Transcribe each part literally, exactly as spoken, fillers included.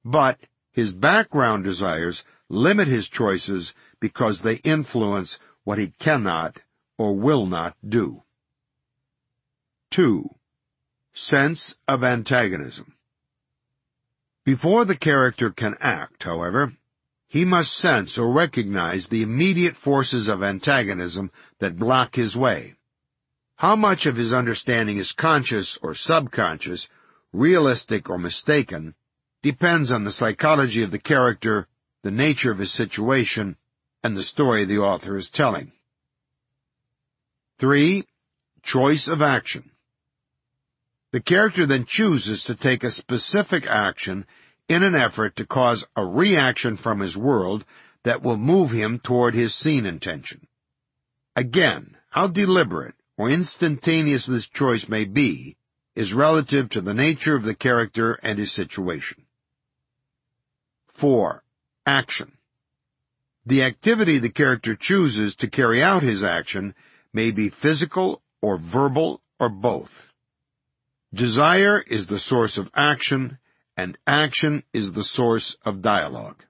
but his background desires limit his choices because they influence what he cannot or will not do. Two. Sense of antagonism. Before the character can act, however, he must sense or recognize the immediate forces of antagonism that block his way. How much of his understanding is conscious or subconscious, realistic or mistaken, depends on the psychology of the character, the nature of his situation, and the story the author is telling. Three. Choice of action. The character then chooses to take a specific action in an effort to cause a reaction from his world that will move him toward his scene intention. Again, how deliberate or instantaneous this choice may be is relative to the nature of the character and his situation. Four. Action. The activity the character chooses to carry out his action may be physical or verbal or both. Desire is the source of action, and action is the source of dialogue.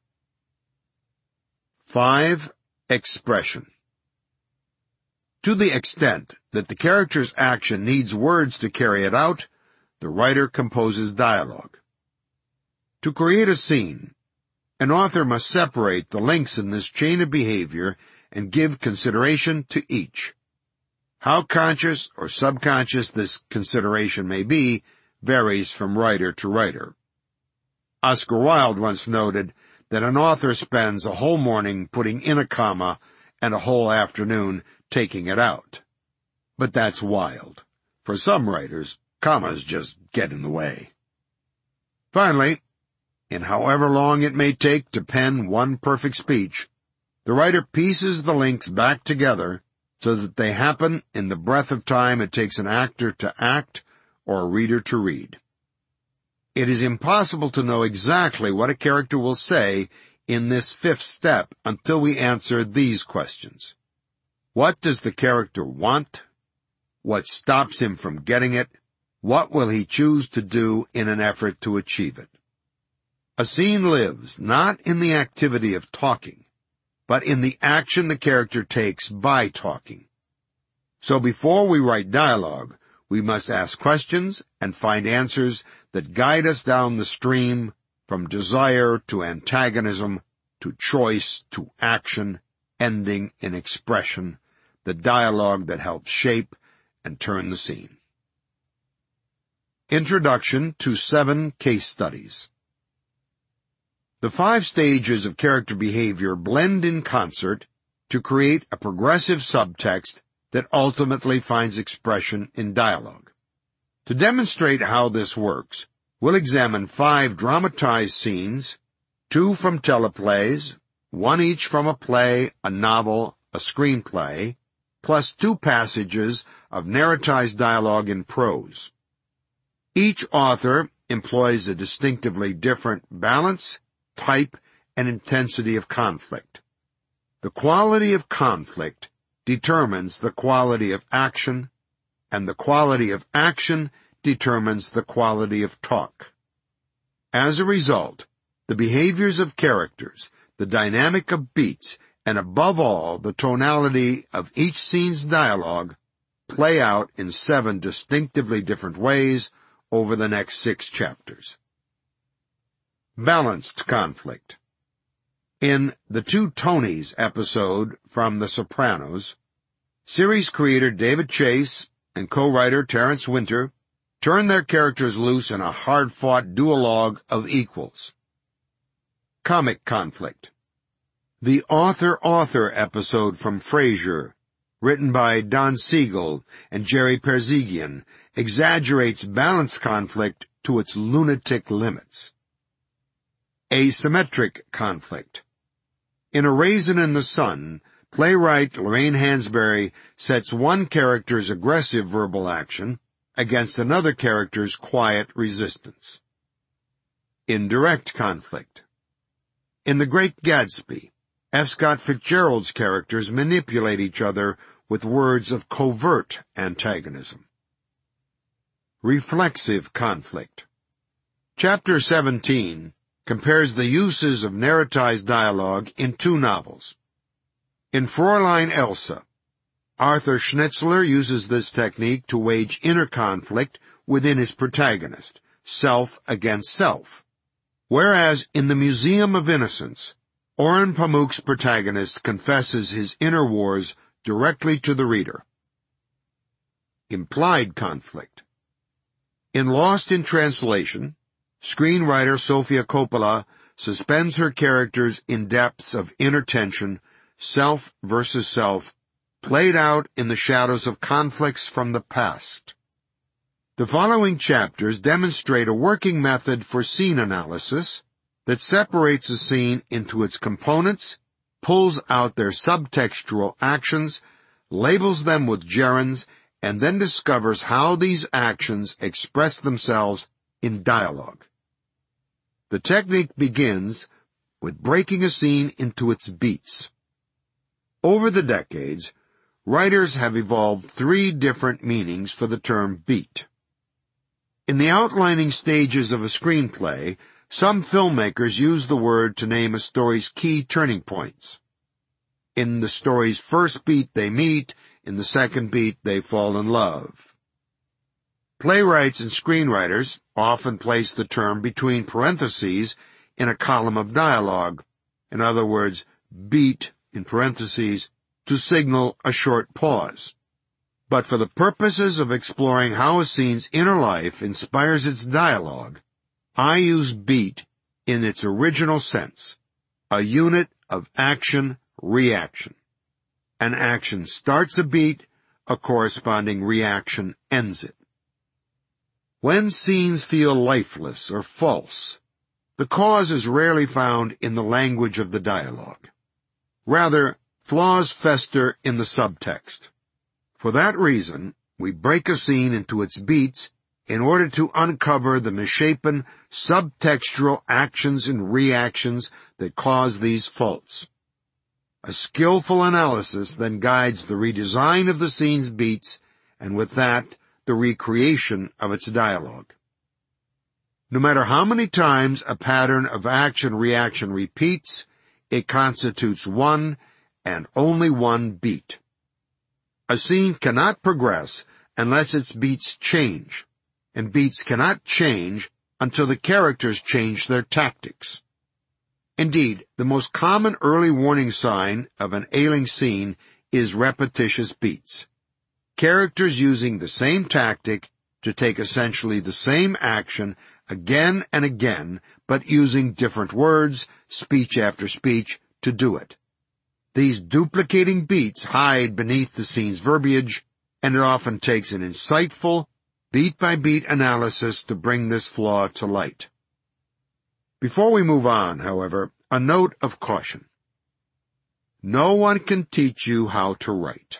Five. Expression. To the extent that the character's action needs words to carry it out, the writer composes dialogue. To create a scene, an author must separate the links in this chain of behavior and give consideration to each. How conscious or subconscious this consideration may be varies from writer to writer. Oscar Wilde once noted that an author spends a whole morning putting in a comma and a whole afternoon taking it out. But that's Wilde. For some writers, commas just get in the way. Finally, in however long it may take to pen one perfect speech, the writer pieces the links back together so that they happen in the breath of time it takes an actor to act or a reader to read. It is impossible to know exactly what a character will say in this fifth step until we answer these questions. What does the character want? What stops him from getting it? What will he choose to do in an effort to achieve it? A scene lives not in the activity of talking, but in the action the character takes by talking. So before we write dialogue, we must ask questions and find answers that guide us down the stream from desire to antagonism to choice to action, ending in expression, the dialogue that helps shape and turn the scene. Introduction to Seven Case Studies. The five stages of character behavior blend in concert to create a progressive subtext that ultimately finds expression in dialogue. To demonstrate how this works, we'll examine five dramatized scenes, two from teleplays, one each from a play, a novel, a screenplay, plus two passages of narratized dialogue in prose. Each author employs a distinctively different balance, type, and intensity of conflict. The quality of conflict determines the quality of action, and the quality of action determines the quality of talk. As a result, the behaviors of characters, the dynamic of beats, and above all, the tonality of each scene's dialogue play out in seven distinctively different ways over the next six chapters. Balanced conflict. In the Two Tonys episode from The Sopranos, series creator David Chase and co-writer Terrence Winter turn their characters loose in a hard-fought duologue of equals. Comic conflict. The Author-Author episode from Frasier, written by Don Siegel and Jerry Perzigian, exaggerates balanced conflict to its lunatic limits. Asymmetric conflict. In A Raisin in the Sun, playwright Lorraine Hansberry sets one character's aggressive verbal action against another character's quiet resistance. Indirect conflict. In The Great Gatsby, F. Scott Fitzgerald's characters manipulate each other with words of covert antagonism. Reflexive conflict. Chapter seventeen compares the uses of narratized dialogue in two novels. In Fräulein Elsa, Arthur Schnitzler uses this technique to wage inner conflict within his protagonist, self against self. Whereas in The Museum of Innocence, Orhan Pamuk's protagonist confesses his inner wars directly to the reader. Implied conflict. In Lost in Translation, screenwriter Sofia Coppola suspends her characters in depths of inner tension, self versus self, played out in the shadows of conflicts from the past. The following chapters demonstrate a working method for scene analysis that separates a scene into its components, pulls out their subtextual actions, labels them with gerunds, and then discovers how these actions express themselves in dialogue. The technique begins with breaking a scene into its beats. Over the decades, writers have evolved three different meanings for the term beat. In the outlining stages of a screenplay, some filmmakers use the word to name a story's key turning points. In the story's first beat they meet, in the second beat they fall in love. Playwrights and screenwriters often place the term between parentheses in a column of dialogue, in other words, beat in parentheses, to signal a short pause. But for the purposes of exploring how a scene's inner life inspires its dialogue, I use beat in its original sense, a unit of action-reaction. An action starts a beat, a corresponding reaction ends it. When scenes feel lifeless or false, the cause is rarely found in the language of the dialogue. Rather, flaws fester in the subtext. For that reason, we break a scene into its beats in order to uncover the misshapen, subtextual actions and reactions that cause these faults. A skillful analysis then guides the redesign of the scene's beats, and with that, the recreation of its dialogue. No matter how many times a pattern of action-reaction repeats, it constitutes one and only one beat. A scene cannot progress unless its beats change, and beats cannot change until the characters change their tactics. Indeed, the most common early warning sign of an ailing scene is repetitious beats. Characters using the same tactic to take essentially the same action again and again, but using different words, speech after speech, to do it. These duplicating beats hide beneath the scene's verbiage, and it often takes an insightful, beat-by-beat analysis to bring this flaw to light. Before we move on, however, a note of caution. No one can teach you how to write.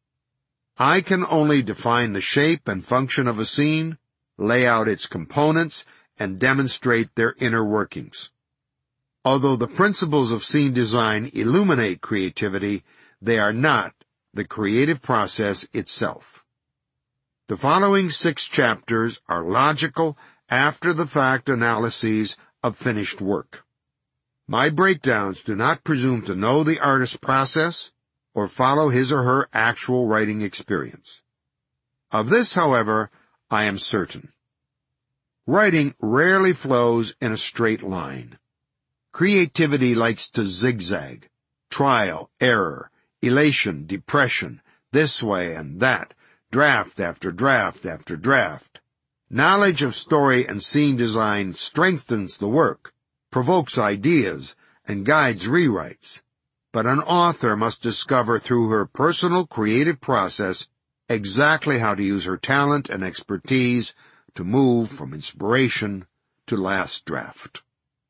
I can only define the shape and function of a scene, lay out its components, and demonstrate their inner workings. Although the principles of scene design illuminate creativity, they are not the creative process itself. The following six chapters are logical, after-the-fact analyses of finished work. My breakdowns do not presume to know the artist's process or follow his or her actual writing experience. Of this, however, I am certain. Writing rarely flows in a straight line. Creativity likes to zigzag, trial, error, elation, depression, this way and that, draft after draft after draft. Knowledge of story and scene design strengthens the work, provokes ideas, and guides rewrites. But an author must discover through her personal creative process exactly how to use her talent and expertise to move from inspiration to last draft.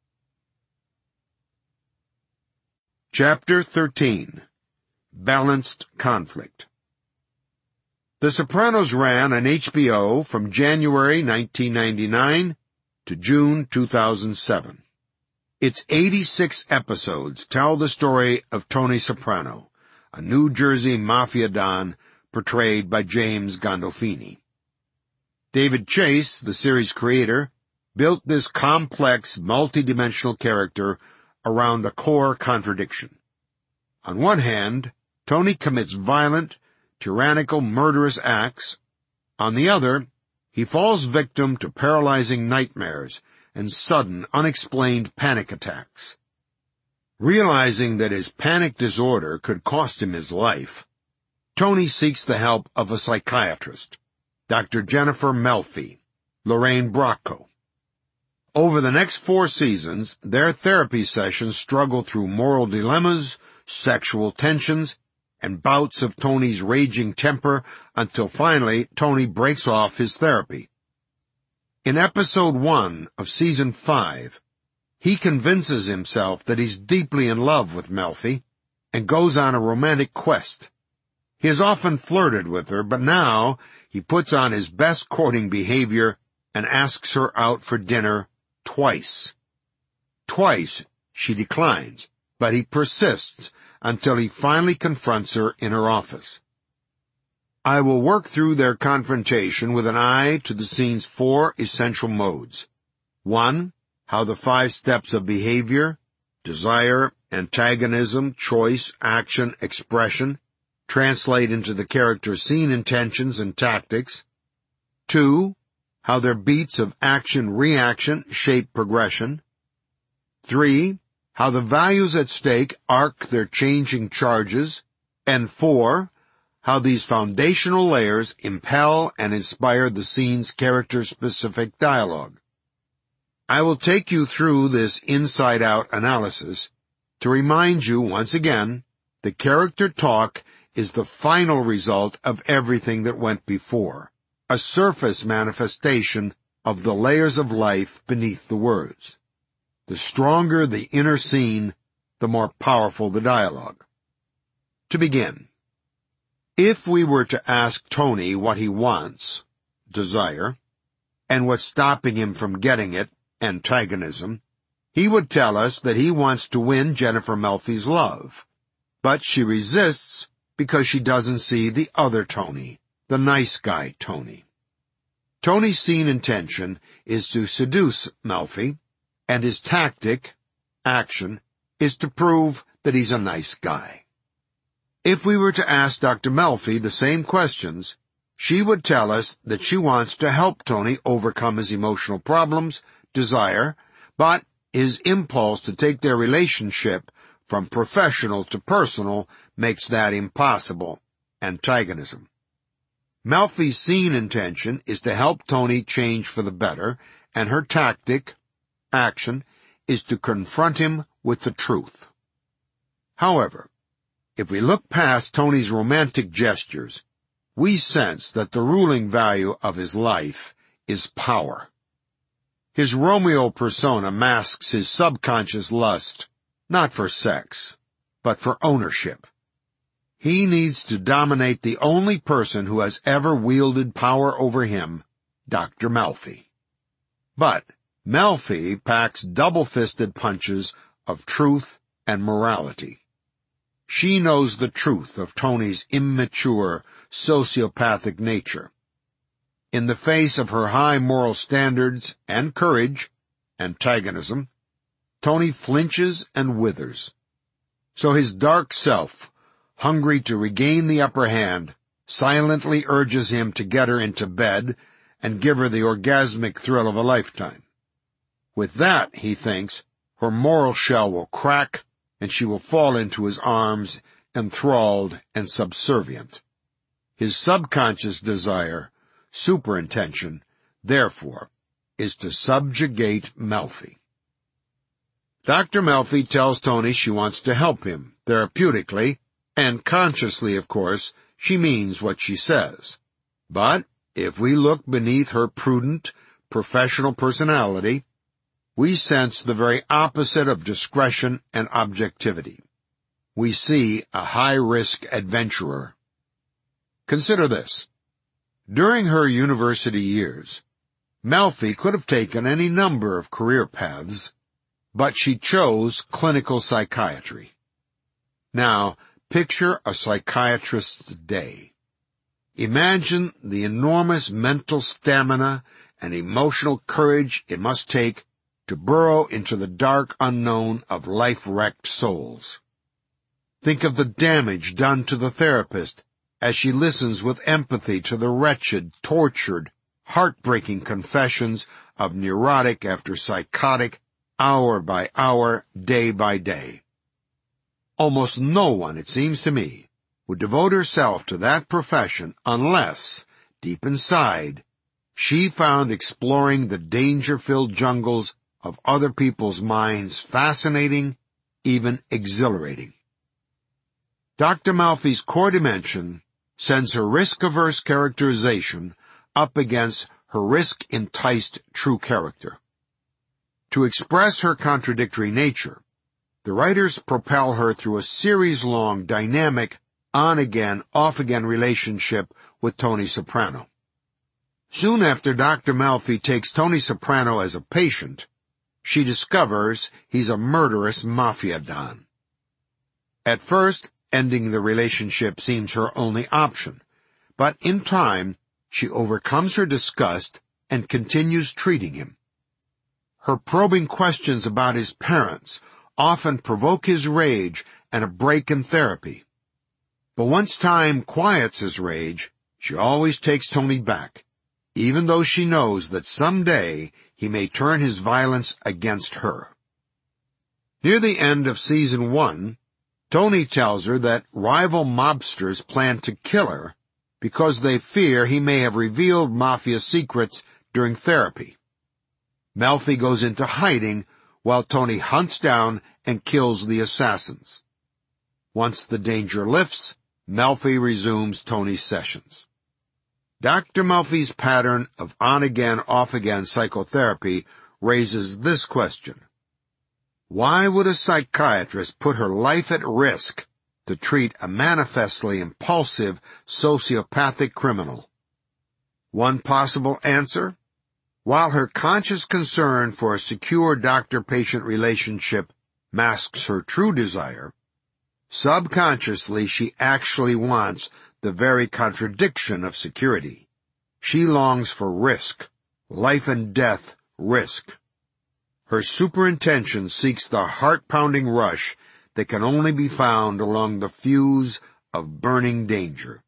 Chapter thirteen. Balanced Conflict. The Sopranos ran on H B O from January nineteen ninety-nine to June two thousand seven. Its eighty-six episodes tell the story of Tony Soprano, a New Jersey mafia don portrayed by James Gandolfini. David Chase, the series creator, built this complex, multidimensional character around a core contradiction. On one hand, Tony commits violent, tyrannical, murderous acts. On the other, he falls victim to paralyzing nightmares and sudden, unexplained panic attacks. Realizing that his panic disorder could cost him his life, Tony seeks the help of a psychiatrist, Doctor Jennifer Melfi, Lorraine Bracco. Over the next four seasons, their therapy sessions struggle through moral dilemmas, sexual tensions, and bouts of Tony's raging temper until finally Tony breaks off his therapy. In episode one of season five, he convinces himself that he's deeply in love with Melfi and goes on a romantic quest. He has often flirted with her, but now he puts on his best courting behavior and asks her out for dinner twice. Twice she declines, but he persists until he finally confronts her in her office. I will work through their confrontation with an eye to the scene's four essential modes. One, how the five steps of behavior, desire, antagonism, choice, action, expression, translate into the character's scene intentions and tactics. Two, how their beats of action-reaction shape progression. Three, how the values at stake arc their changing charges. And four, how these foundational layers impel and inspire the scene's character-specific dialogue. I will take you through this inside-out analysis to remind you once again that character talk is the final result of everything that went before, a surface manifestation of the layers of life beneath the words. The stronger the inner scene, the more powerful the dialogue. To begin, if we were to ask Tony what he wants, desire, and what's stopping him from getting it, antagonism, he would tell us that he wants to win Jennifer Melfi's love. But she resists because she doesn't see the other Tony, the nice guy Tony. Tony's scene intention is to seduce Melfi, and his tactic, action, is to prove that he's a nice guy. If we were to ask Doctor Melfi the same questions, she would tell us that she wants to help Tony overcome his emotional problems, desire, but his impulse to take their relationship from professional to personal makes that impossible, antagonism. Melfi's scene intention is to help Tony change for the better, and her tactic, action, is to confront him with the truth. However, if we look past Tony's romantic gestures, we sense that the ruling value of his life is power. His Romeo persona masks his subconscious lust, not for sex, but for ownership. He needs to dominate the only person who has ever wielded power over him, Doctor Melfi. But Melfi packs double-fisted punches of truth and morality. She knows the truth of Tony's immature, sociopathic nature. In the face of her high moral standards and courage, antagonism, Tony flinches and withers. So his dark self, hungry to regain the upper hand, silently urges him to get her into bed and give her the orgasmic thrill of a lifetime. With that, he thinks, her moral shell will crack and she will fall into his arms, enthralled and subservient. His subconscious desire, superintention, therefore, is to subjugate Melfi. Doctor Melfi tells Tony she wants to help him, therapeutically, and consciously, of course, she means what she says. But if we look beneath her prudent, professional personality, we sense the very opposite of discretion and objectivity. We see a high-risk adventurer. Consider this. During her university years, Melfi could have taken any number of career paths, but she chose clinical psychiatry. Now, picture a psychiatrist's day. Imagine the enormous mental stamina and emotional courage it must take to burrow into the dark unknown of life-wrecked souls. Think of the damage done to the therapist as she listens with empathy to the wretched, tortured, heartbreaking confessions of neurotic after psychotic, hour by hour, day by day. Almost no one, it seems to me, would devote herself to that profession unless, deep inside, she found exploring the danger-filled jungles of other people's minds fascinating, even exhilarating. Doctor Malfi's core dimension sends her risk-averse characterization up against her risk-enticed true character. To express her contradictory nature, the writers propel her through a series-long, dynamic, on-again, off-again relationship with Tony Soprano. Soon after Doctor Malfi takes Tony Soprano as a patient, she discovers he's a murderous mafia don. At first, ending the relationship seems her only option, but in time, she overcomes her disgust and continues treating him. Her probing questions about his parents often provoke his rage and a break in therapy. But once time quiets his rage, she always takes Tony back, even though she knows that someday he may turn his violence against her. Near the end of season one, Tony tells her that rival mobsters plan to kill her because they fear he may have revealed mafia secrets during therapy. Malfi goes into hiding while Tony hunts down and kills the assassins. Once the danger lifts, Malfi resumes Tony's sessions. Doctor Malfi's pattern of on-again, off-again psychotherapy raises this question. Why would a psychiatrist put her life at risk to treat a manifestly impulsive, sociopathic criminal? One possible answer? While her conscious concern for a secure doctor-patient relationship masks her true desire, subconsciously she actually wants the very contradiction of security. She longs for risk, life and death risk. Her superintention seeks the heart-pounding rush that can only be found along the fuse of burning danger.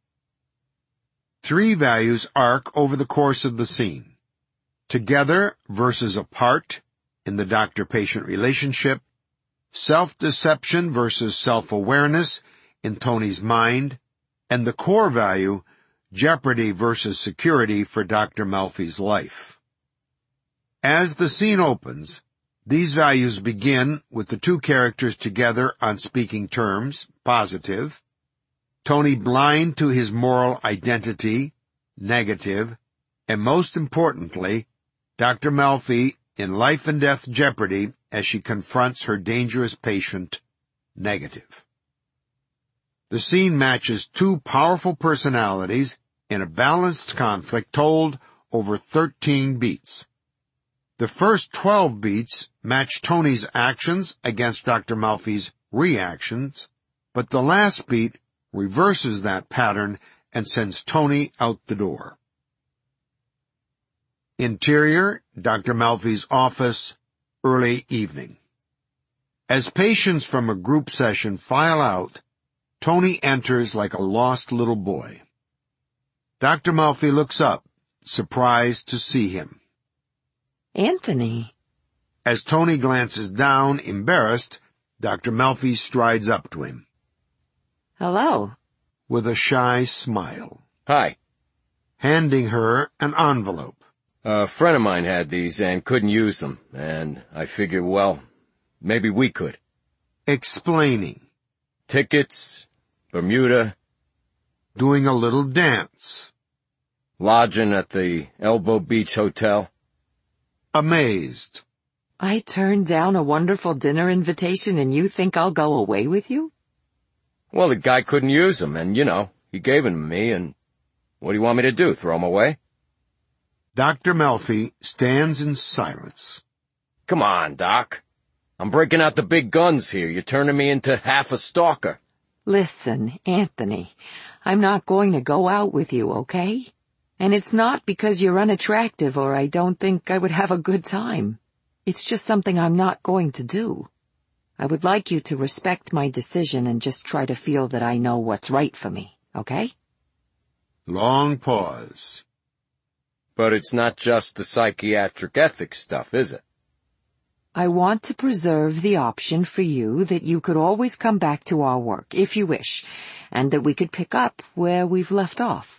Three values arc over the course of the scene. Together versus apart in the doctor-patient relationship, self-deception versus self-awareness in Tony's mind, and the core value, jeopardy versus security for Doctor Malfi's life. As the scene opens, these values begin with the two characters together on speaking terms, positive, Tony blind to his moral identity, negative, and most importantly, Doctor Malfi in life and death jeopardy as she confronts her dangerous patient, negative. The scene matches two powerful personalities in a balanced conflict told over thirteen beats. The first twelve beats match Tony's actions against Doctor Malfi's reactions, but the last beat reverses that pattern and sends Tony out the door. Interior, Doctor Malfi's office, early evening. As patients from a group session file out, Tony enters like a lost little boy. Doctor Malfi looks up, surprised to see him. Anthony. As Tony glances down, embarrassed, Doctor Malfi strides up to him. Hello. With a shy smile. Hi. Handing her an envelope. A friend of mine had these and couldn't use them, and I figured, well, maybe we could. Explaining. Tickets, Bermuda. Doing a little dance. Lodging at the Elbow Beach Hotel. Amazed. I turned down a wonderful dinner invitation and you think I'll go away with you? Well, the guy couldn't use them, and, you know, he gave them to me, and what do you want me to do, throw them away? Doctor Malfi stands in silence. Come on, Doc. I'm breaking out the big guns here. You're turning me into half a stalker. Listen, Anthony, I'm not going to go out with you, okay? And it's not because you're unattractive or I don't think I would have a good time. It's just something I'm not going to do. I would like you to respect my decision and just try to feel that I know what's right for me, okay? Long pause. But it's not just the psychiatric ethics stuff, is it? I want to preserve the option for you that you could always come back to our work, if you wish, and that we could pick up where we've left off.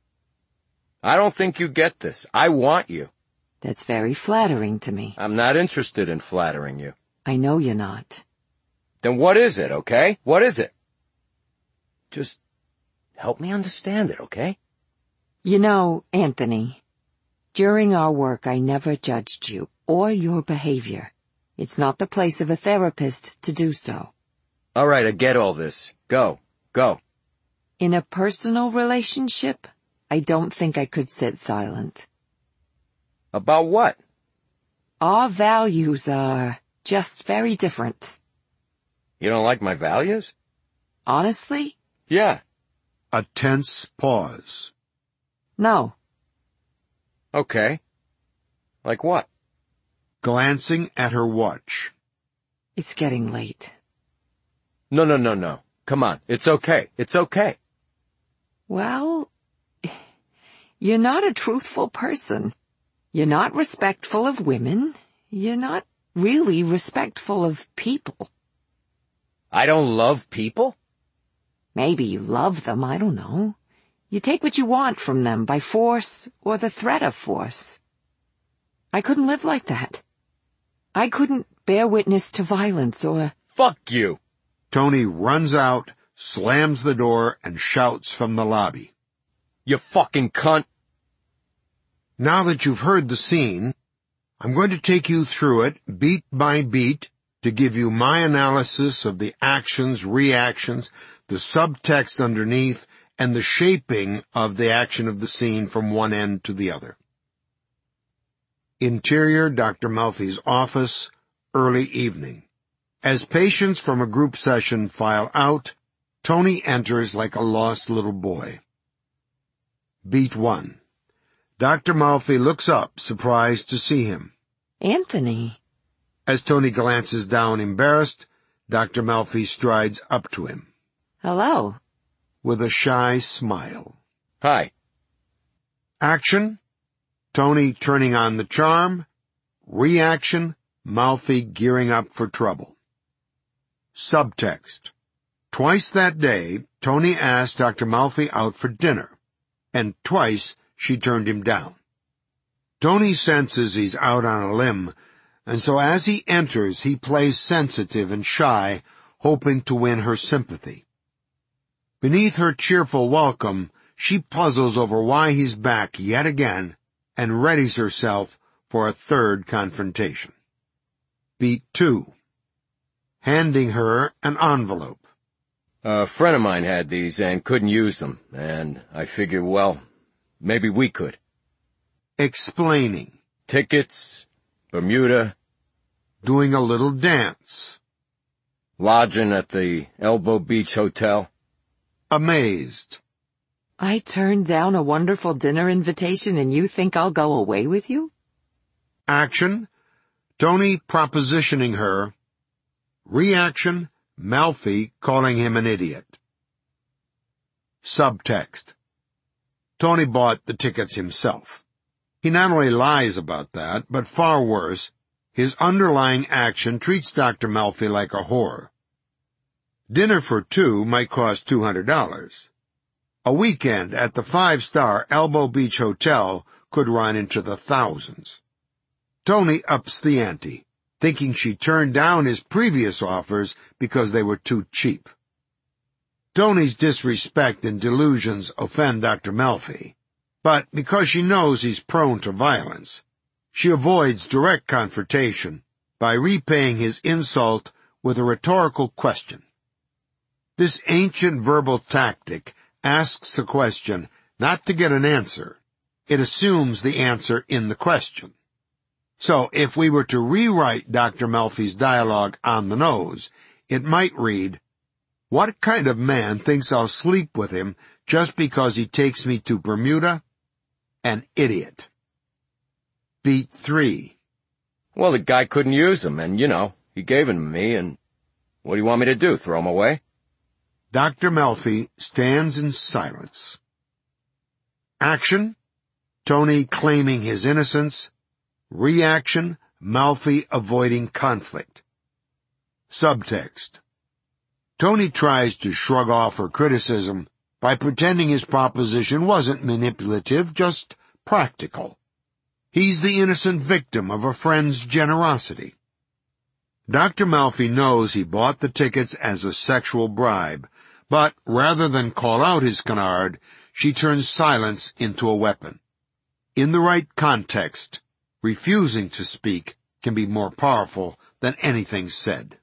I don't think you get this. I want you. That's very flattering to me. I'm not interested in flattering you. I know you're not. Then what is it, okay? What is it? Just help me understand it, okay? You know, Anthony, during our work I never judged you or your behavior. It's not the place of a therapist to do so. All right, I get all this. Go. Go. In a personal relationship, I don't think I could sit silent. About what? Our values are just very different. You don't like my values? Honestly? Yeah. A tense pause. No. Okay. Like what? Glancing at her watch. It's getting late. No, no, no, no. Come on. It's okay. It's okay. Well, you're not a truthful person. You're not respectful of women. You're not really respectful of people. I don't love people? Maybe you love them, I don't know. You take what you want from them by force or the threat of force. I couldn't live like that. I couldn't bear witness to violence or... Fuck you! Tony runs out, slams the door, and shouts from the lobby. You fucking cunt! Now that you've heard the scene, I'm going to take you through it, beat by beat, to give you my analysis of the actions, reactions, the subtext underneath, and the shaping of the action of the scene from one end to the other. Interior Doctor Malfi's office, early evening. As patients from a group session file out, Tony enters like a lost little boy. Beat one. Doctor Malfi looks up, surprised to see him. Anthony. As Tony glances down, embarrassed, Doctor Malfi strides up to him. Hello. With a shy smile. Hi. Action. Tony turning on the charm. Reaction. Malfi gearing up for trouble. Subtext. Twice that day, Tony asked Doctor Malfi out for dinner, and twice she turned him down. Tony senses he's out on a limb, and so as he enters, he plays sensitive and shy, hoping to win her sympathy. Beneath her cheerful welcome, she puzzles over why he's back yet again and readies herself for a third confrontation. Beat two. Handing her an envelope. A friend of mine had these and couldn't use them, and I figured, well, maybe we could. Explaining. Tickets, Bermuda. Doing a little dance. Lodging at the Elbow Beach Hotel. Amazed. I turned down a wonderful dinner invitation and you think I'll go away with you? Action. Tony propositioning her. Reaction. Malfi calling him an idiot. Subtext. Tony bought the tickets himself. He not only lies about that, but far worse, his underlying action treats Doctor Malfi like a whore. Dinner for two might cost two hundred dollars. A weekend at the five-star Elbow Beach Hotel could run into the thousands. Tony ups the ante, thinking she turned down his previous offers because they were too cheap. Tony's disrespect and delusions offend Doctor Malfi, but because she knows he's prone to violence, she avoids direct confrontation by repaying his insult with a rhetorical question. This ancient verbal tactic asks a question not to get an answer. It assumes the answer in the question. So, if we were to rewrite Doctor Malfi's dialogue on the nose, it might read, "What kind of man thinks I'll sleep with him just because he takes me to Bermuda? an idiot. Beat three. Well, the guy couldn't use 'em, and, you know, he gave 'em to me, and what do you want me to do, throw 'em away? Doctor Melfi stands in silence. Action, Tony claiming his innocence. Reaction, Melfi avoiding conflict. Subtext. Tony tries to shrug off her criticism by pretending his proposition wasn't manipulative, just practical. He's the innocent victim of a friend's generosity. Doctor Melfi knows he bought the tickets as a sexual bribe, but rather than call out his canard, she turns silence into a weapon. In the right context, refusing to speak can be more powerful than anything said.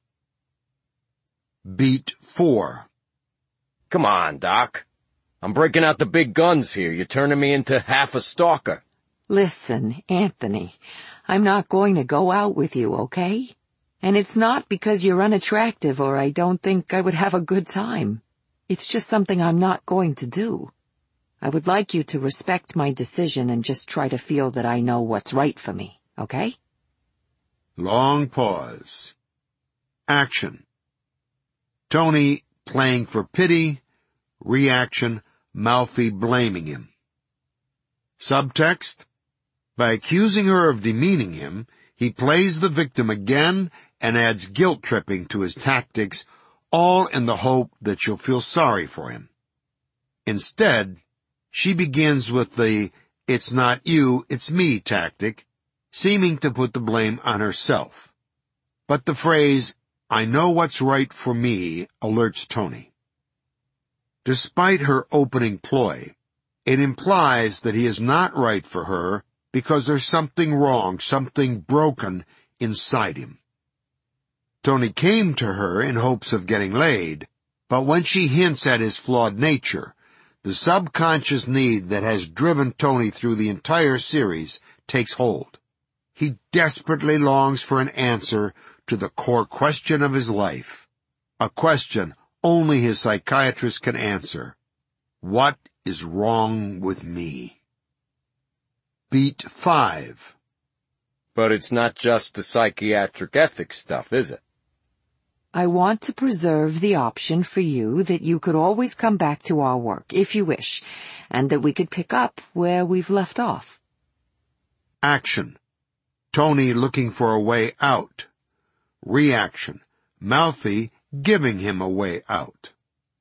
Beat four. Come on, Doc. I'm breaking out the big guns here. You're turning me into half a stalker. Listen, Anthony, I'm not going to go out with you, okay? And it's not because you're unattractive or I don't think I would have a good time. It's just something I'm not going to do. I would like you to respect my decision and just try to feel that I know what's right for me, okay? Long pause. Action. Tony playing for pity. Reaction, Melfi blaming him. Subtext. By accusing her of demeaning him, he plays the victim again and adds guilt-tripping to his tactics, all in the hope that she'll feel sorry for him. Instead, she begins with the "it's not you, it's me" tactic, seeming to put the blame on herself. But the phrase, "I know what's right for me," alerts Tony. Despite her opening ploy, it implies that he is not right for her because there's something wrong, something broken inside him. Tony came to her in hopes of getting laid, but when she hints at his flawed nature, the subconscious need that has driven Tony through the entire series takes hold. He desperately longs for an answer to the core question of his life, a question only his psychiatrist can answer. What is wrong with me? Beat five. But it's not just the psychiatric ethics stuff, is it? I want to preserve the option for you that you could always come back to our work, if you wish, and that we could pick up where we've left off. Action. Tony looking for a way out. Reaction. Melfi giving him a way out.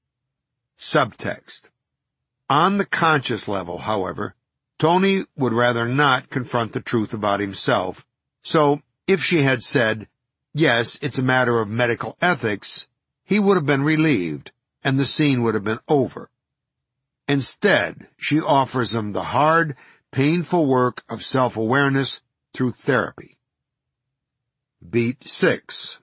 Subtext. On the conscious level, however, Tony would rather not confront the truth about himself, so if she had said, "Yes, it's a matter of medical ethics," he would have been relieved, and the scene would have been over. Instead, she offers him the hard, painful work of self-awareness through therapy. Beat six.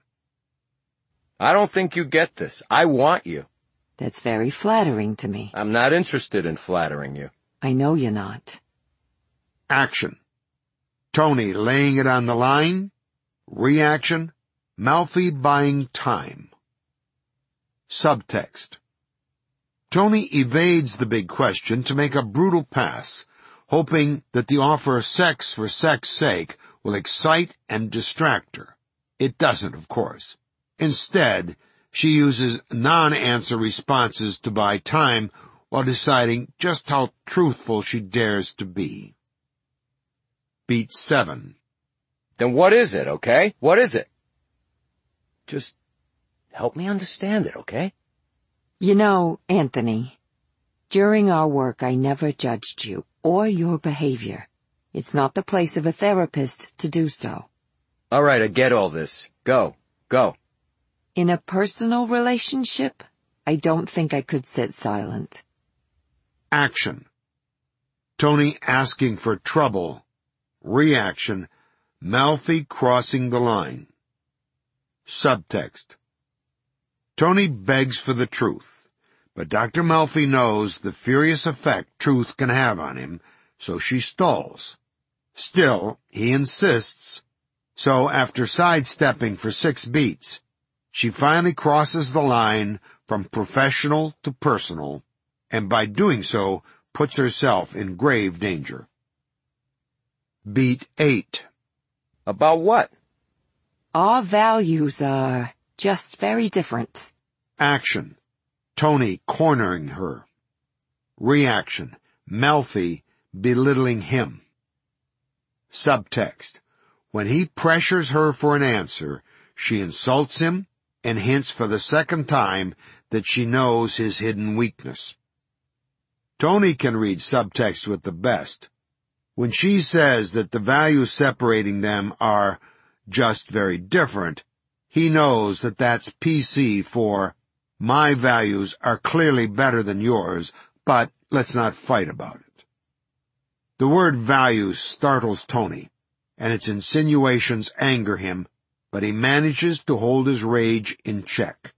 I don't think you get this. I want you. That's very flattering to me. I'm not interested in flattering you. I know you're not. Action. Tony laying it on the line. Reaction. Melfi buying time. Subtext. Tony evades the big question to make a brutal pass, hoping that the offer of sex for sex sake will excite and distract her. It doesn't, of course. Instead, she uses non-answer responses to buy time while deciding just how truthful she dares to be. Beat seven. Then what is it, okay? What is it? Just help me understand it, okay? You know, Anthony, during our work I never judged you or your behavior. It's not the place of a therapist to do so. All right, I get all this. Go. Go. In a personal relationship, I don't think I could sit silent. Action. Tony asking for trouble. Reaction. Melfi crossing the line. Subtext. Tony begs for the truth, but Doctor Melfi knows the furious effect truth can have on him, so she stalls. Still, he insists, so after sidestepping for six beats, she finally crosses the line from professional to personal, and by doing so, puts herself in grave danger. Beat eight. About what? Our values are just very different. Action. Tony cornering her. Reaction. Melfi belittling him. Subtext. When he pressures her for an answer, she insults him and hints for the second time that she knows his hidden weakness. Tony can read subtext with the best. When she says that the values separating them are just very different, he knows that that's P C for, my values are clearly better than yours, but let's not fight about it. The word values startles Tony, and its insinuations anger him, but he manages to hold his rage in check.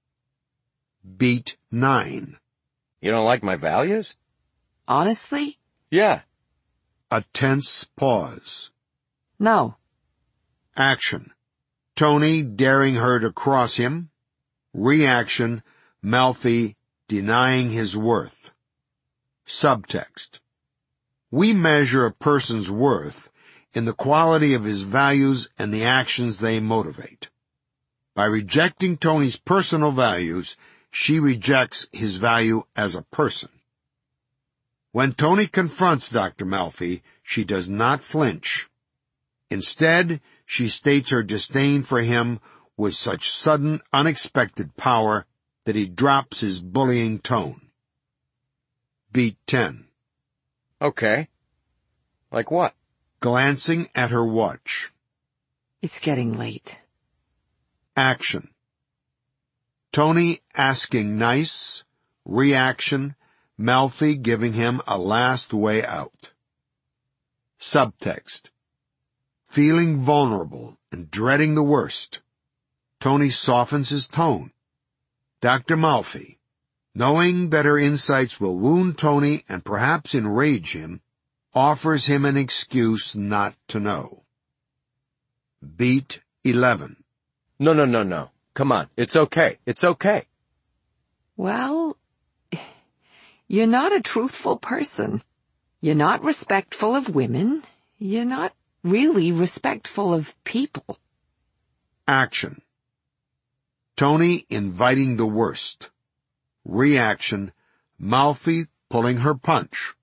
Beat nine. You don't like my values? Honestly? Yeah. A tense pause. No. Action. Tony daring her to cross him. Reaction. Melfi denying his worth. Subtext. We measure a person's worth in the quality of his values and the actions they motivate. By rejecting Tony's personal values, she rejects his value as a person. When Tony confronts Doctor Melfi, she does not flinch. Instead, she states her disdain for him with such sudden, unexpected power that he drops his bullying tone. Beat ten. Okay. Like what? Glancing at her watch. It's getting late. Action. Tony asking nice. Reaction. Melfi giving him a last way out. Subtext. Feeling vulnerable and dreading the worst, Tony softens his tone. Doctor Melfi, knowing that her insights will wound Tony and perhaps enrage him, offers him an excuse not to know. Beat eleven. No, no, no, no. Come on. It's okay. It's okay. Well, you're not a truthful person. You're not respectful of women. You're not really respectful of people. Action. Tony inviting the worst. Reaction. Melfi pulling her punch.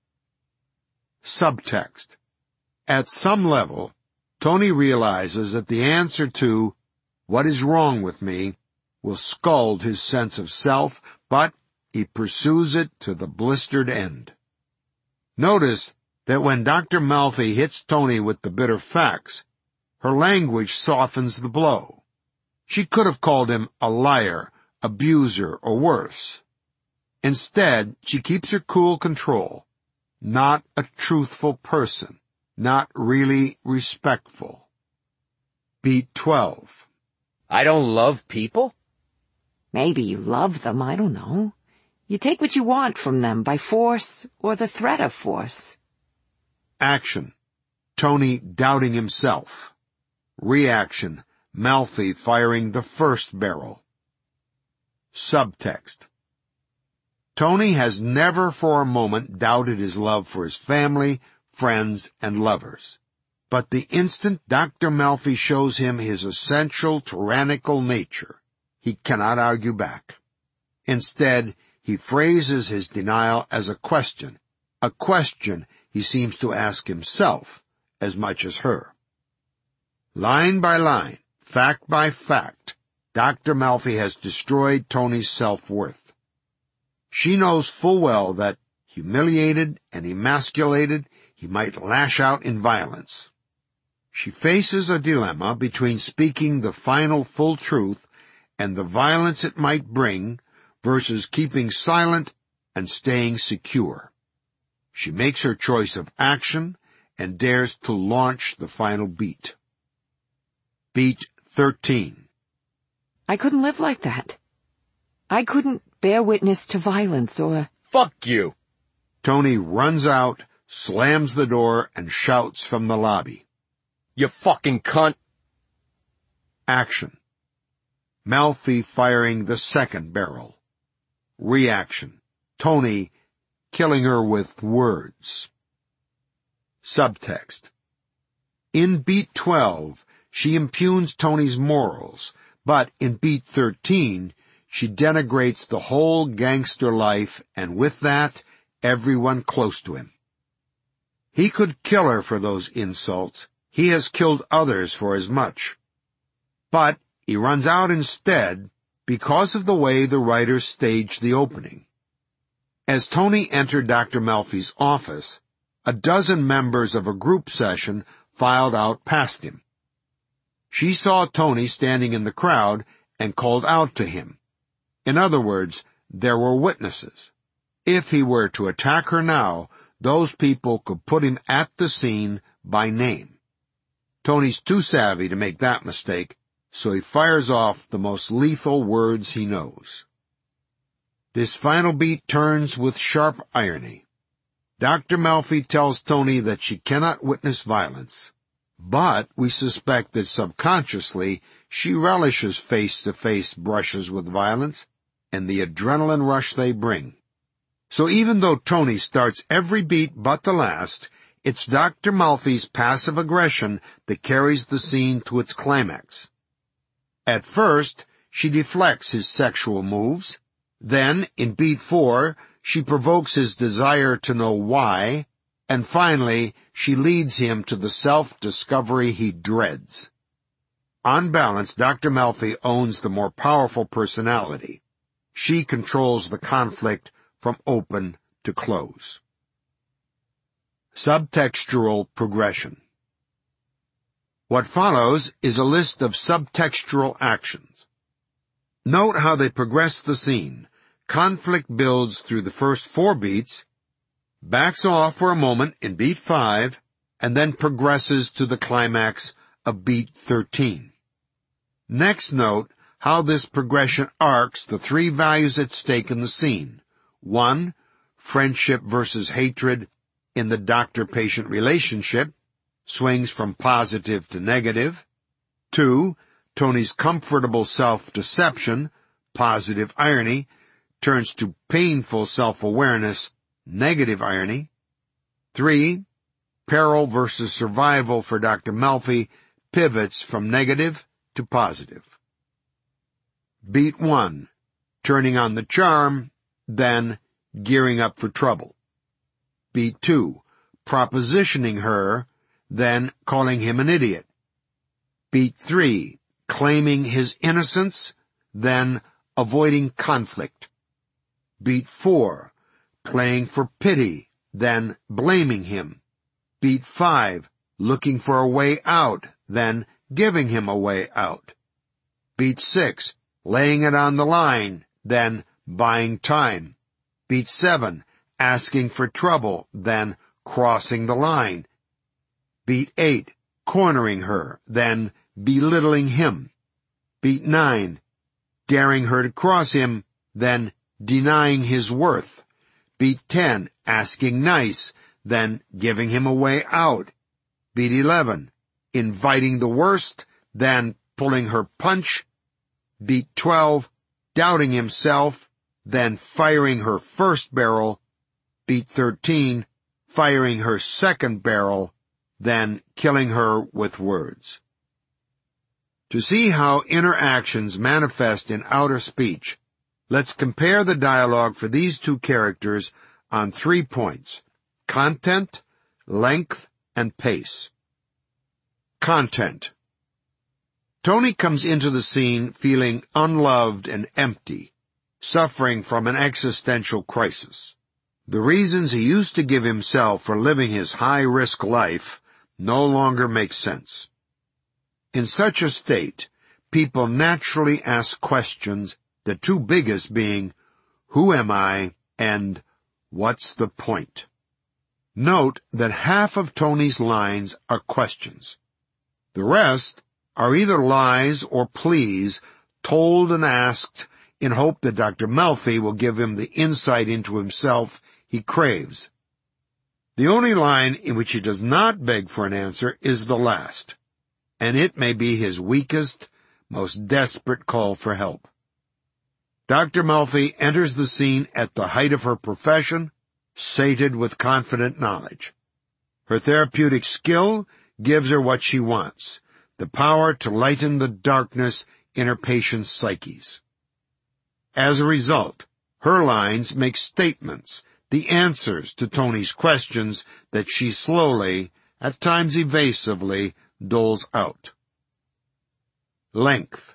Subtext. At some level, Tony realizes that the answer to, "What is wrong with me?" will scald his sense of self, but he pursues it to the blistered end. Notice that when Doctor Melfi hits Tony with the bitter facts, her language softens the blow. She could have called him a liar, abuser, or worse. Instead, she keeps her cool control. Not a truthful person. Not really respectful. Beat twelve. I don't love people? Maybe you love them, I don't know. You take what you want from them by force or the threat of force. Action. Tony doubting himself. Reaction. Melfi firing the first barrel. Subtext. Tony has never for a moment doubted his love for his family, friends, and lovers. But the instant Doctor Melfi shows him his essential tyrannical nature, he cannot argue back. Instead, he phrases his denial as a question, a question he seems to ask himself as much as her. Line by line, fact by fact, Doctor Melfi has destroyed Tony's self-worth. She knows full well that, humiliated and emasculated, he might lash out in violence. She faces a dilemma between speaking the final full truth and the violence it might bring versus keeping silent and staying secure. She makes her choice of action and dares to launch the final beat. Beat thirteen. I couldn't live like that. I couldn't bear witness to violence or... Fuck you! Tony runs out, slams the door, and shouts from the lobby. You fucking cunt! Action. Melfi firing the second barrel. Reaction. Tony killing her with words. Subtext. In beat twelve, she impugns Tony's morals, but in beat thirteen, she denigrates the whole gangster life, and with that, everyone close to him. He could kill her for those insults. He has killed others for as much. But he runs out instead because of the way the writers staged the opening. As Tony entered Doctor Melfi's office, a dozen members of a group session filed out past him. She saw Tony standing in the crowd and called out to him. In other words, there were witnesses. If he were to attack her now, those people could put him at the scene by name. Tony's too savvy to make that mistake, so he fires off the most lethal words he knows. This final beat turns with sharp irony. Doctor Melfi tells Tony that she cannot witness violence, but we suspect that subconsciously she relishes face-to-face brushes with violence and the adrenaline rush they bring. So even though Tony starts every beat but the last, it's Doctor Melfi's passive aggression that carries the scene to its climax. At first, she deflects his sexual moves. Then, in beat four, she provokes his desire to know why. And finally, she leads him to the self-discovery he dreads. On balance, Doctor Melfi owns the more powerful personality. She controls the conflict from open to close. Subtextual progression. What follows is a list of subtextual actions. Note how they progress the scene. Conflict builds through the first four beats, backs off for a moment in beat five, and then progresses to the climax of beat thirteen. Next, note how this progression arcs the three values at stake in the scene. One, friendship versus hatred in the doctor-patient relationship, swings from positive to negative. Two, Tony's comfortable self-deception, positive irony, turns to painful self-awareness, negative irony. Three, peril versus survival for Doctor Melfi pivots from negative to positive. Beat one, turning on the charm, then gearing up for trouble. Beat two, propositioning her, then calling him an idiot. Beat three, claiming his innocence, then avoiding conflict. Beat four, playing for pity, then blaming him. Beat five, looking for a way out, then giving him a way out. Beat six, laying it on the line, then buying time. Beat seven, asking for trouble, then crossing the line. Beat eight, cornering her, then belittling him. Beat nine, daring her to cross him, then denying his worth. Beat ten, asking nice, then giving him a way out. Beat eleven, inviting the worst, then pulling her punch. Beat twelve, doubting himself, then firing her first barrel. Beat thirteen, firing her second barrel, then killing her with words. To see how inner actions manifest in outer speech, let's compare the dialogue for these two characters on three points: content, length, and pace. Content. Tony comes into the scene feeling unloved and empty, suffering from an existential crisis. The reasons he used to give himself for living his high-risk life no longer make sense. In such a state, people naturally ask questions, the two biggest being, who am I, and what's the point? Note that half of Tony's lines are questions. The rest are either lies or pleas told and asked in hope that Doctor Melfi will give him the insight into himself he craves. The only line in which he does not beg for an answer is the last, and it may be his weakest, most desperate call for help. Doctor Melfi enters the scene at the height of her profession, sated with confident knowledge. Her therapeutic skill gives her what she wants, the power to lighten the darkness in her patients' psyches. As a result, her lines make statements, the answers to Tony's questions that she slowly, at times evasively, doles out. Length.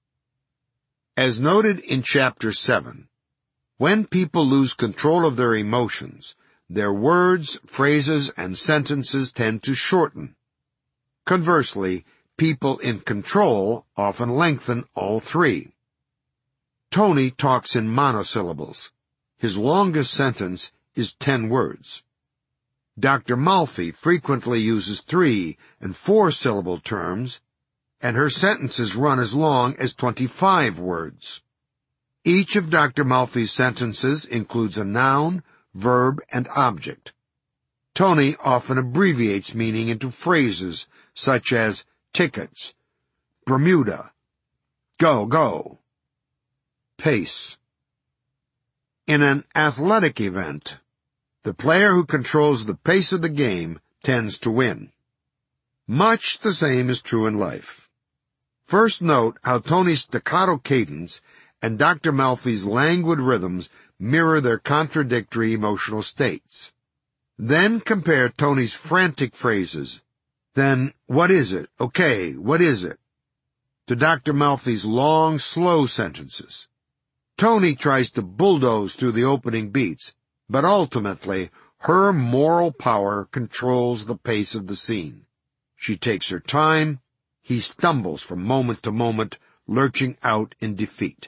As noted in Chapter seven, when people lose control of their emotions, their words, phrases, and sentences tend to shorten. Conversely, people in control often lengthen all three. Tony talks in monosyllables. His longest sentence is ten words. Doctor Malfi frequently uses three and four-syllable terms, and her sentences run as long as twenty-five words. Each of Doctor Malfi's sentences includes a noun, verb, and object. Tony often abbreviates meaning into phrases such as tickets, Bermuda, go, go, pace. In an athletic event, the player who controls the pace of the game tends to win. Much the same is true in life. First note how Tony's staccato cadence and Doctor Malfi's languid rhythms mirror their contradictory emotional states. Then compare Tony's frantic phrases, then, what is it? Okay, what is it? To Doctor Malfi's long, slow sentences. Tony tries to bulldoze through the opening beats, but ultimately, her moral power controls the pace of the scene. She takes her time. He stumbles from moment to moment, lurching out in defeat.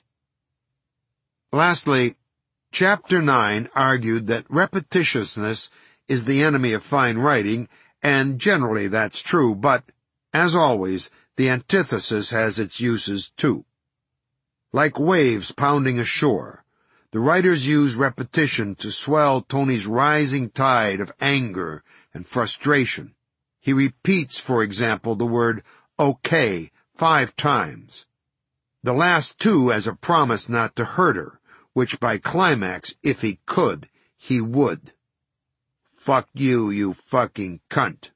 Lastly, Chapter nine argued that repetitiousness is the enemy of fine writing, and generally that's true, but, as always, the antithesis has its uses too. Like waves pounding ashore, the writers use repetition to swell Tony's rising tide of anger and frustration. He repeats, for example, the word okay five times. The last two as a promise not to hurt her, which by climax, if he could, he would. Fuck you, you fucking cunt.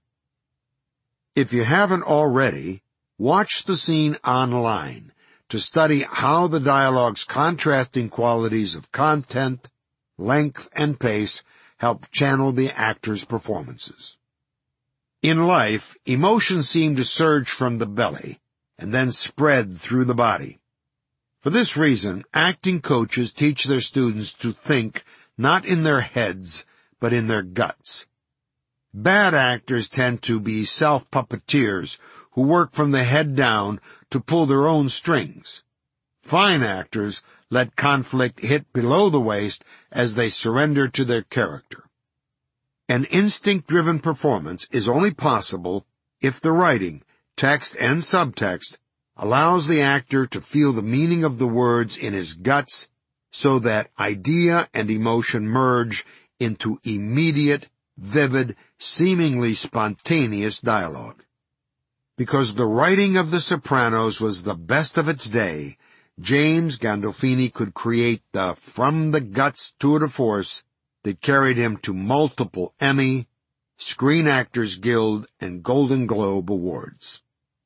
If you haven't already, watch the scene online to study how the dialogue's contrasting qualities of content, length, and pace help channel the actors' performances. In life, emotions seem to surge from the belly and then spread through the body. For this reason, acting coaches teach their students to think not in their heads, but in their guts. Bad actors tend to be self-puppeteers who work from the head down to pull their own strings. Fine actors let conflict hit below the waist as they surrender to their character. An instinct-driven performance is only possible if the writing, text and subtext, allows the actor to feel the meaning of the words in his guts so that idea and emotion merge into immediate, vivid, seemingly spontaneous dialogue. Because the writing of The Sopranos was the best of its day, James Gandolfini could create the from-the-guts tour de force that carried him to multiple Emmy, Screen Actors Guild, and Golden Globe awards.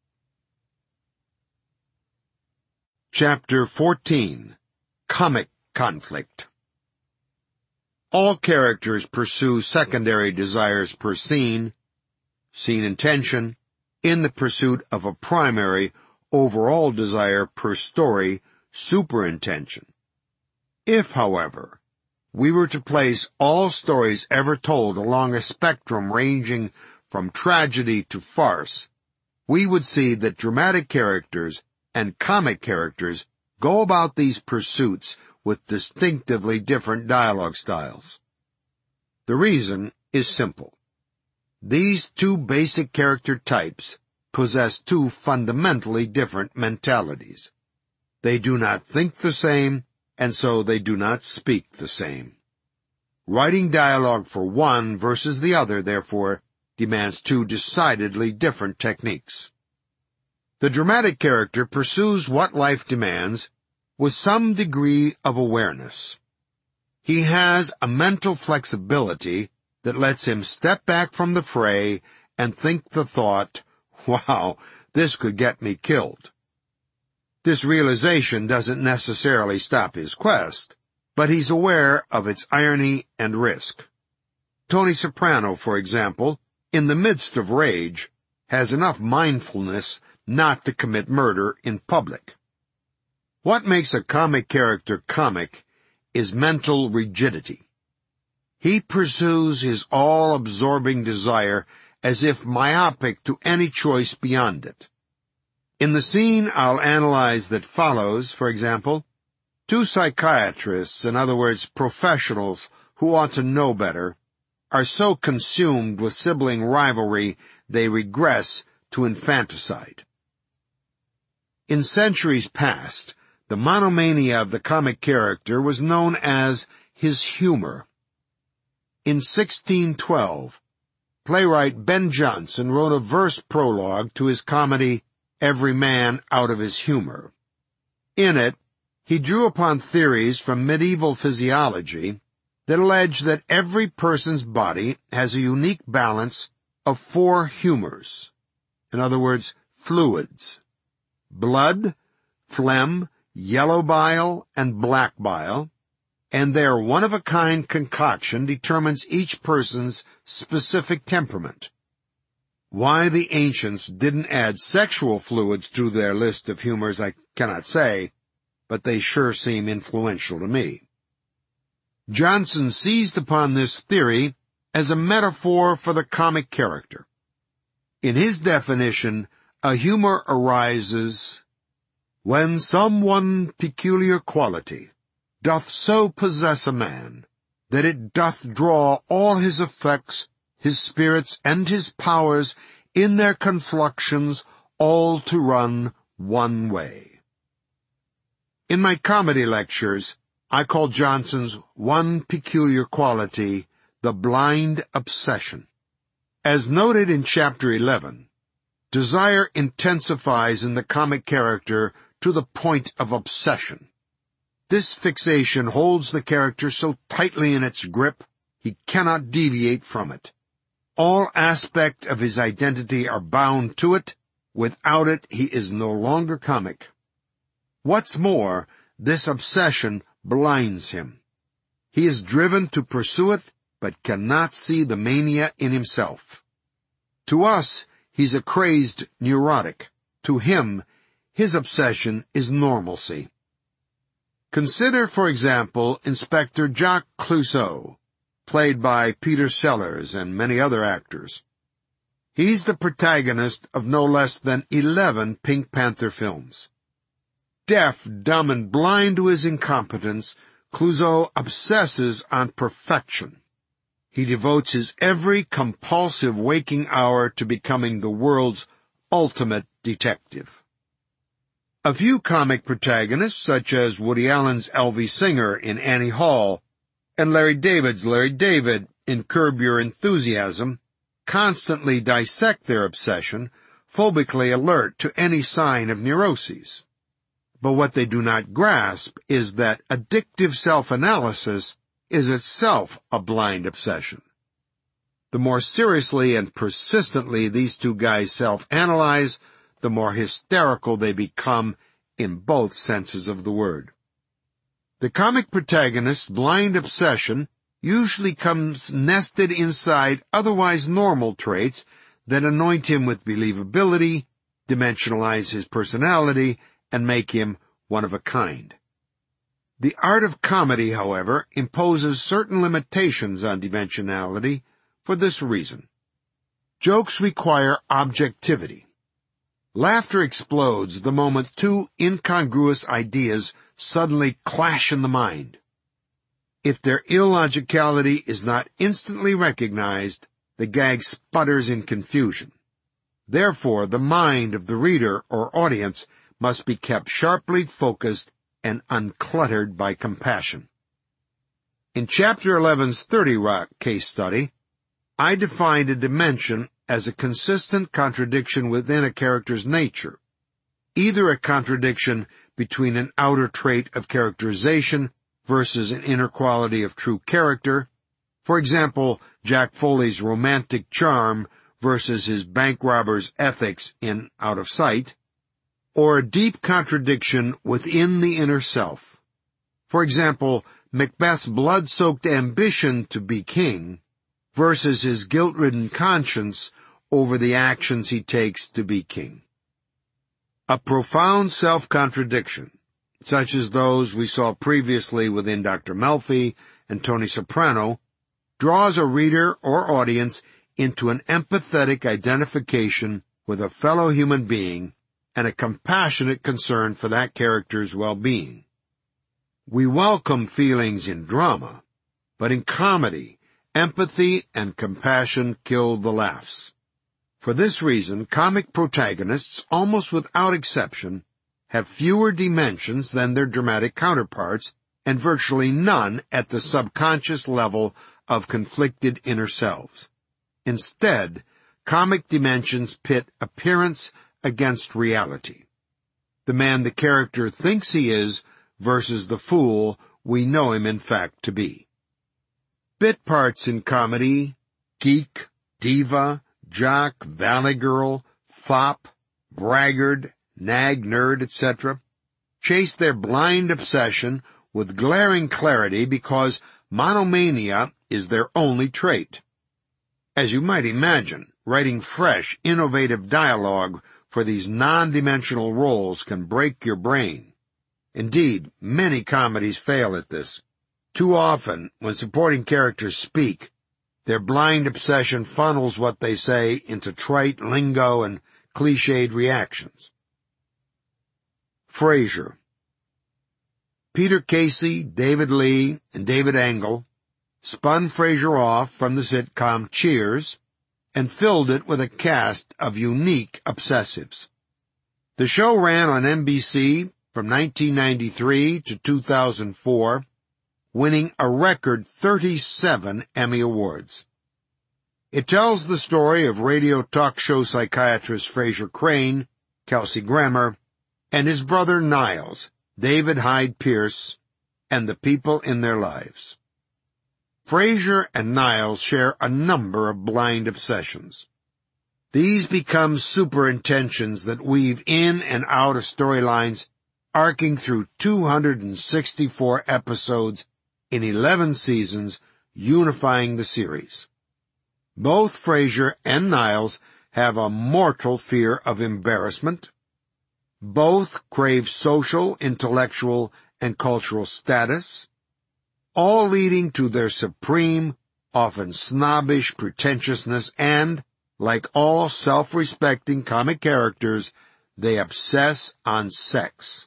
Chapter fourteen. Comic Conflict. All characters pursue secondary desires per scene, scene intention, in the pursuit of a primary, overall desire per story, superintention. If, however, we were to place all stories ever told along a spectrum ranging from tragedy to farce, we would see that dramatic characters and comic characters go about these pursuits with distinctively different dialogue styles. The reason is simple. These two basic character types possess two fundamentally different mentalities. They do not think the same, and so they do not speak the same. Writing dialogue for one versus the other, therefore, demands two decidedly different techniques. The dramatic character pursues what life demands with some degree of awareness. He has a mental flexibility that lets him step back from the fray and think the thought, wow, this could get me killed. This realization doesn't necessarily stop his quest, but he's aware of its irony and risk. Tony Soprano, for example, in the midst of rage, has enough mindfulness not to commit murder in public. What makes a comic character comic is mental rigidity. He pursues his all-absorbing desire as if myopic to any choice beyond it. In the scene I'll analyze that follows, for example, two psychiatrists, in other words, professionals who ought to know better, are so consumed with sibling rivalry they regress to infanticide. In centuries past, the monomania of the comic character was known as his humor. In sixteen twelve, playwright Ben Jonson wrote a verse prologue to his comedy, Every Man Out of His Humor. In it, he drew upon theories from medieval physiology that allege that every person's body has a unique balance of four humors. In other words, fluids: blood, phlegm, yellow bile, and black bile, and their one-of-a-kind concoction determines each person's specific temperament. Why the ancients didn't add sexual fluids to their list of humors I cannot say, but they sure seem influential to me. Jonson seized upon this theory as a metaphor for the comic character. In his definition, a humor arises when some one peculiar quality doth so possess a man, that it doth draw all his effects, his spirits, and his powers in their confluxions all to run one way. In my comedy lectures, I call Jonson's one peculiar quality the blind obsession. As noted in chapter eleven, desire intensifies in the comic character to the point of obsession. This fixation holds the character so tightly in its grip, he cannot deviate from it. All aspects of his identity are bound to it. Without it, he is no longer comic. What's more, this obsession blinds him. He is driven to pursue it, but cannot see the mania in himself. To us, he's a crazed neurotic. To him, his obsession is normalcy. Consider, for example, Inspector Jacques Clouseau, played by Peter Sellers and many other actors. He's the protagonist of no less than eleven Pink Panther films. Deaf, dumb, and blind to his incompetence, Clouseau obsesses on perfection. He devotes his every compulsive waking hour to becoming the world's ultimate detective. A few comic protagonists, such as Woody Allen's Elvie Singer in Annie Hall, and Larry David's Larry David in Curb Your Enthusiasm, constantly dissect their obsession, phobically alert to any sign of neuroses. But what they do not grasp is that addictive self-analysis is itself a blind obsession. The more seriously and persistently these two guys self-analyze, the more hysterical they become in both senses of the word. The comic protagonist's blind obsession usually comes nested inside otherwise normal traits that anoint him with believability, dimensionalize his personality, and make him one of a kind. The art of comedy, however, imposes certain limitations on dimensionality for this reason. Jokes require objectivity. Laughter explodes the moment two incongruous ideas suddenly clash in the mind. If their illogicality is not instantly recognized, the gag sputters in confusion. Therefore, the mind of the reader or audience must be kept sharply focused and uncluttered by compassion. In Chapter eleven's thirty Rock case study, I defined a dimension as a consistent contradiction within a character's nature, either a contradiction between an outer trait of characterization versus an inner quality of true character, for example, Jack Foley's romantic charm versus his bank robber's ethics in Out of Sight, or a deep contradiction within the inner self. For example, Macbeth's blood-soaked ambition to be king versus his guilt-ridden conscience over the actions he takes to be king. A profound self-contradiction, such as those we saw previously within Doctor Melfi and Tony Soprano, draws a reader or audience into an empathetic identification with a fellow human being and a compassionate concern for that character's well-being. We welcome feelings in drama, but in comedy, empathy and compassion kill the laughs. For this reason, comic protagonists, almost without exception, have fewer dimensions than their dramatic counterparts, and virtually none at the subconscious level of conflicted inner selves. Instead, comic dimensions pit appearance against reality. The man the character thinks he is versus the fool we know him in fact to be. Bit parts in comedy, geek, diva, jock, valley girl, fop, braggart, nag, nerd, et cetera, chase their blind obsession with glaring clarity because monomania is their only trait. As you might imagine, writing fresh, innovative dialogue for these non-dimensional roles can break your brain. Indeed, many comedies fail at this. Too often, when supporting characters speak, their blind obsession funnels what they say into trite lingo and cliched reactions. Frasier. Peter Casey, David Lee, and David Engel spun Frasier off from the sitcom Cheers and filled it with a cast of unique obsessives. The show ran on N B C from nineteen ninety-three to two thousand four, winning a record thirty-seven Emmy Awards. It tells the story of radio talk show psychiatrist Frasier Crane, Kelsey Grammer, and his brother Niles, David Hyde Pierce, and the people in their lives. Frasier and Niles share a number of blind obsessions. These become superintentions that weave in and out of storylines arcing through two hundred sixty-four episodes in eleven seasons, unifying the series. Both Frasier and Niles have a mortal fear of embarrassment. Both crave social, intellectual, and cultural status, all leading to their supreme, often snobbish pretentiousness, and, like all self-respecting comic characters, they obsess on sex.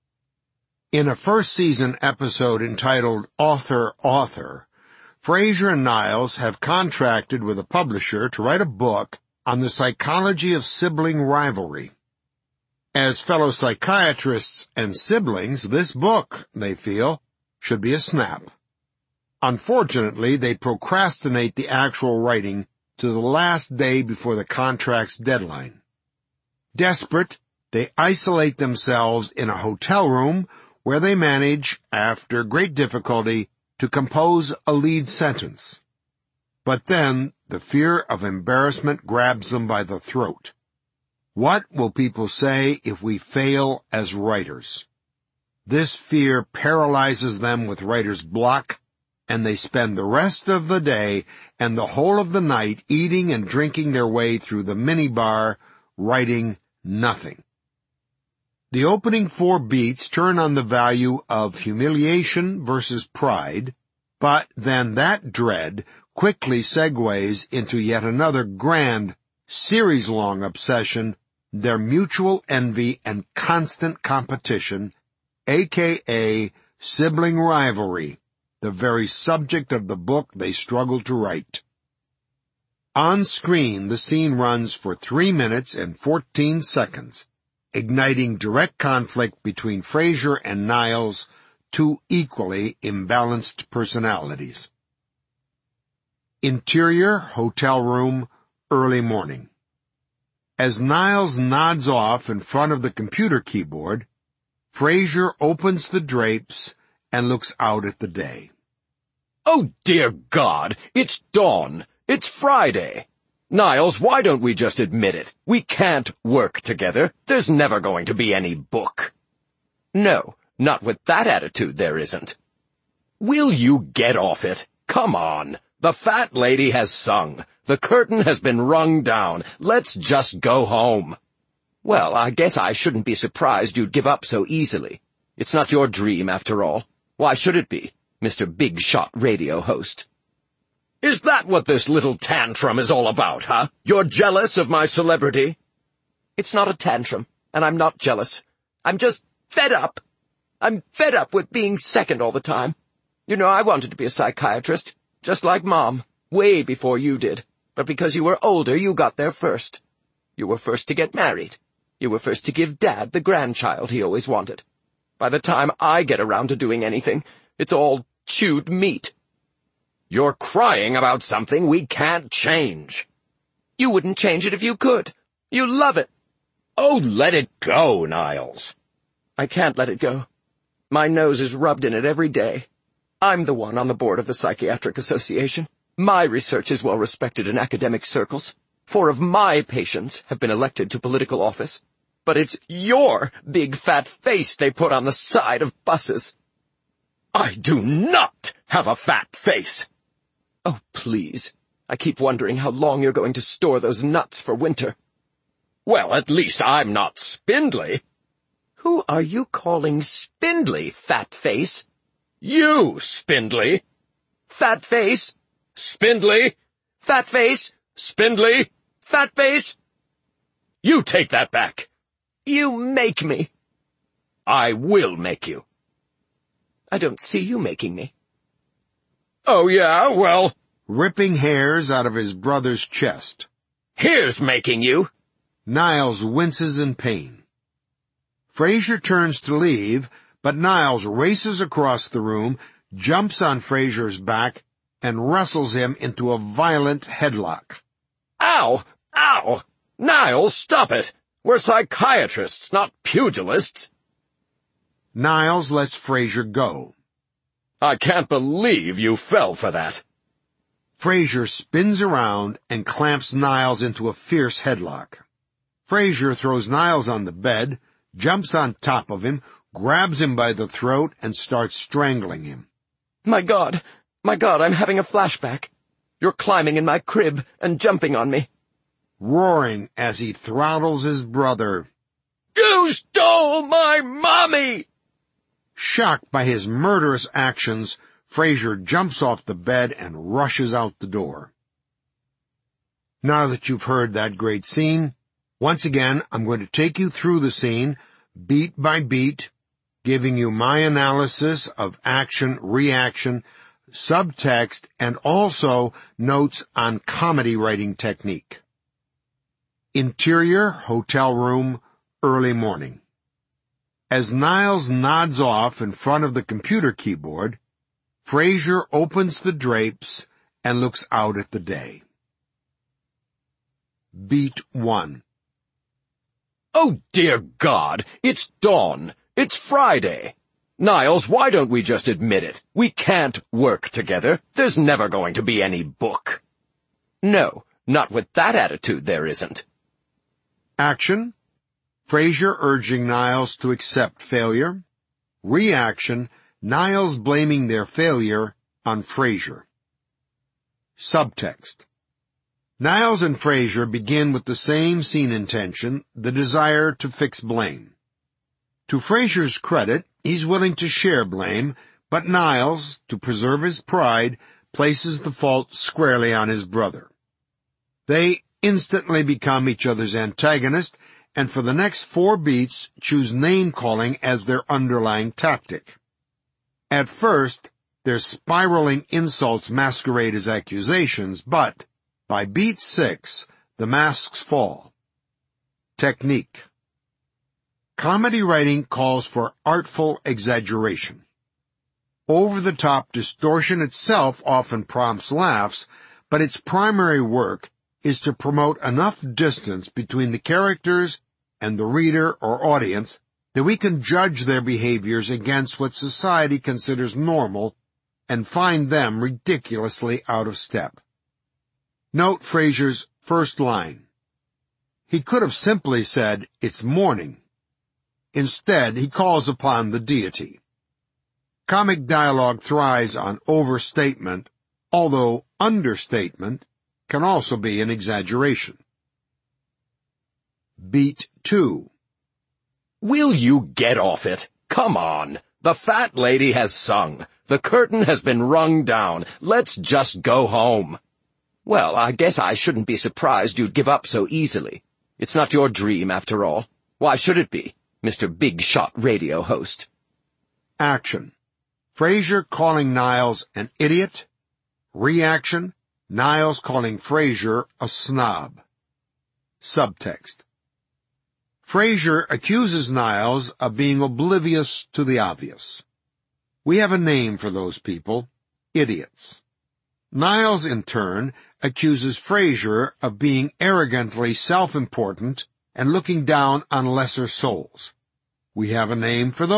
In a first-season episode entitled Author, Author, Frasier and Niles have contracted with a publisher to write a book on the psychology of sibling rivalry. As fellow psychiatrists and siblings, this book, they feel, should be a snap. Unfortunately, they procrastinate the actual writing to the last day before the contract's deadline. Desperate, they isolate themselves in a hotel room where they manage, after great difficulty, to compose a lead sentence. But then the fear of embarrassment grabs them by the throat. What will people say if we fail as writers? This fear paralyzes them with writer's block, and they spend the rest of the day and the whole of the night eating and drinking their way through the minibar, writing nothing. The opening four beats turn on the value of humiliation versus pride, but then that dread quickly segues into yet another grand, series-long obsession, their mutual envy and constant competition, aka sibling rivalry, the very subject of the book they struggle to write. On screen, the scene runs for three minutes and fourteen seconds, igniting direct conflict between Frasier and Niles, two equally imbalanced personalities. Interior hotel room, early morning. As Niles nods off in front of the computer keyboard, Frasier opens the drapes and looks out at the day. Oh, dear God, it's dawn. It's Friday. Niles, why don't we just admit it? We can't work together. There's never going to be any book. No, not with that attitude there isn't. Will you get off it? Come on. The fat lady has sung. The curtain has been rung down. Let's just go home. Well, I guess I shouldn't be surprised you'd give up so easily. It's not your dream, after all. Why should it be, Mister Big Shot radio host? Is that what this little tantrum is all about, huh? You're jealous of my celebrity? It's not a tantrum, and I'm not jealous. I'm just fed up. I'm fed up with being second all the time. You know, I wanted to be a psychiatrist, just like Mom, way before you did. But because you were older, you got there first. You were first to get married. You were first to give Dad the grandchild he always wanted. By the time I get around to doing anything, it's all chewed meat. You're crying about something we can't change. You wouldn't change it if you could. You love it. Oh, let it go, Niles. I can't let it go. My nose is rubbed in it every day. I'm the one on the board of the Psychiatric Association. My research is well respected in academic circles. Four of my patients have been elected to political office. But it's your big fat face they put on the side of buses. I do not have a fat face. Oh, please. I keep wondering how long you're going to store those nuts for winter. Well, at least I'm not spindly. Who are you calling spindly, fat face? You, spindly. Fat face. Spindly. Fat face. Spindly. Fat face. You take that back. You make me. I will make you. I don't see you making me. Oh, yeah, well... Ripping hairs out of his brother's chest. Here's making you. Niles winces in pain. Fraser turns to leave, but Niles races across the room, jumps on Fraser's back, and wrestles him into a violent headlock. Ow! Ow! Niles, stop it! We're psychiatrists, not pugilists. Niles lets Fraser go. I can't believe you fell for that. Fraser spins around and clamps Niles into a fierce headlock. Fraser throws Niles on the bed, jumps on top of him, grabs him by the throat, and starts strangling him. My God, my God, I'm having a flashback. You're climbing in my crib and jumping on me. Roaring as he throttles his brother. You stole my mommy! Shocked by his murderous actions, Fraser jumps off the bed and rushes out the door. Now that you've heard that great scene, once again I'm going to take you through the scene, beat by beat, giving you my analysis of action, reaction, subtext, and also notes on comedy writing technique. Interior hotel room, early morning. As Niles nods off in front of the computer keyboard, Fraser opens the drapes and looks out at the day. Beat one. Oh, dear God, it's dawn. It's Friday. Niles, why don't we just admit it? We can't work together. There's never going to be any book. No, not with that attitude there isn't. Action. Fraser urging Niles to accept failure. Reaction. Niles blaming their failure on Fraser. Subtext. Niles and Fraser begin with the same scene intention, the desire to fix blame. To Fraser's credit, he's willing to share blame, but Niles, to preserve his pride, places the fault squarely on his brother. They instantly become each other's antagonist, and for the next four beats choose name-calling as their underlying tactic. At first, their spiraling insults masquerade as accusations, but by beat six, the masks fall. Technique. Comedy writing calls for artful exaggeration. Over-the-top distortion itself often prompts laughs, but its primary work is to promote enough distance between the characters and the reader or audience that we can judge their behaviors against what society considers normal and find them ridiculously out of step. Note Fraser's first line. He could have simply said, "It's morning." Instead, he calls upon the deity. Comic dialogue thrives on overstatement, although understatement can also be an exaggeration. Beat two. Will you get off it? Come on. The fat lady has sung. The curtain has been rung down. Let's just go home. Well, I guess I shouldn't be surprised you'd give up so easily. It's not your dream, after all. Why should it be, Mister Big Shot radio host? Action. Frasier calling Niles an idiot. Reaction. Niles calling Frasier a snob. Subtext. Frasier accuses Niles of being oblivious to the obvious. We have a name for those people, idiots. Niles, in turn, accuses Frasier of being arrogantly self-important and looking down on lesser souls. We have a name for those